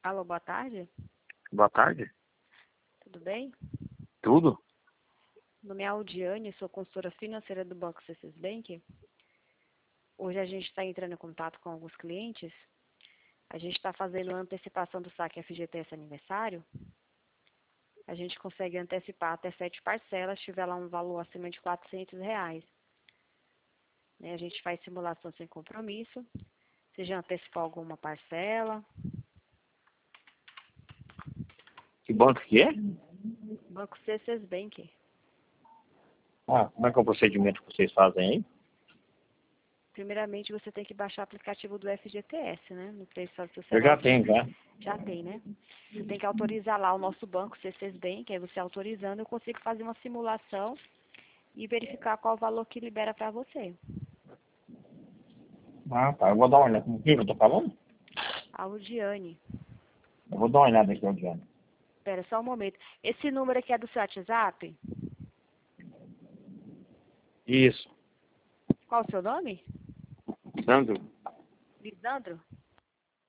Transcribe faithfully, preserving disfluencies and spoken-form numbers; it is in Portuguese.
Alô, boa tarde. Boa tarde. Tudo bem? Tudo? Meu nome é Aldiane, sou consultora financeira do Banco C S Bank. Hoje a gente está entrando em contato com alguns clientes. A gente está fazendo uma antecipação do saque F G T S aniversário. A gente consegue antecipar até sete parcelas, se tiver lá um valor acima de quatrocentos reais. Né, a gente faz simulação sem compromisso. Você já antecipou alguma parcela? Que banco que é? Banco C S Bank. Ah, como é que é o procedimento que vocês fazem aí? Primeiramente, você tem que baixar o aplicativo do F G T S, né? No Play Store do seu Eu celular. já tenho, já. Já tem, né? Você tem que autorizar lá o nosso banco, C S Bank, aí você autorizando, eu consigo fazer uma simulação e verificar qual o valor que libera para você. Ah, tá. Eu vou dar uma olhada. Com quem eu tô falando? Aldiane. Eu vou dar uma olhada aqui, Aldiane. Espera só um momento. Esse número aqui é do seu WhatsApp? Isso. Qual o seu nome? Sandro? Lisandro?